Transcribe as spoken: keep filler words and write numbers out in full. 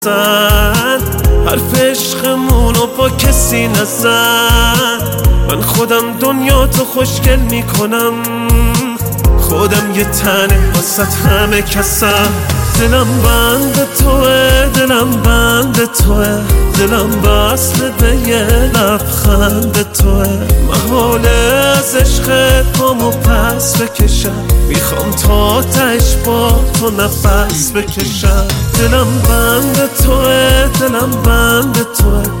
حرف عشقمونو با کسی نزن. من خودم دنیا تو خوشگل میکنم، خودم یه تنه واسط همه کسم. دلم بند توه، دلم بند توه، دلم بسته به یه لبخند توه. محاله از عشق پامو پس بکشم، میخوام تا تش با تو نفس بکشم. دلم بند توه، دلم بند توه.